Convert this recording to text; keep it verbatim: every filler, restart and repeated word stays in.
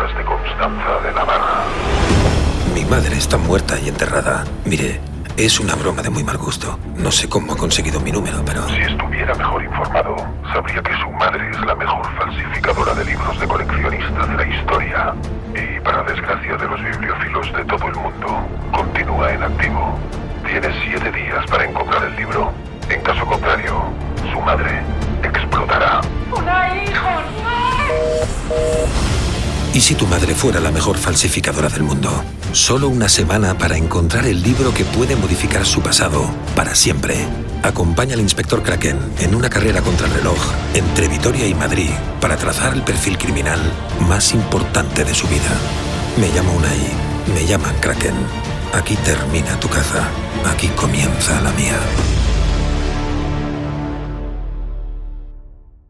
sombras de Constanza de Navarra. Mi madre está muerta y enterrada. Mire, es una broma de muy mal gusto. No sé cómo ha conseguido mi número, pero... Si estuviera mejor informado, sabría que su madre es la mejor falsificadora de libros de coleccionista de la historia. Y para desgracia de los bibliófilos de todo el mundo, continúa en activo. Tiene siete días para encontrar el libro. En caso contrario, su madre explotará. ¡Una hijos! ¿Y si tu madre fuera la mejor falsificadora del mundo? Solo una semana para encontrar el libro que puede modificar su pasado para siempre. Acompaña al inspector Kraken en una carrera contra el reloj entre Vitoria y Madrid para trazar el perfil criminal más importante de su vida. Me llamo Unai, me llaman Kraken. Aquí termina tu caza, aquí comienza la mía.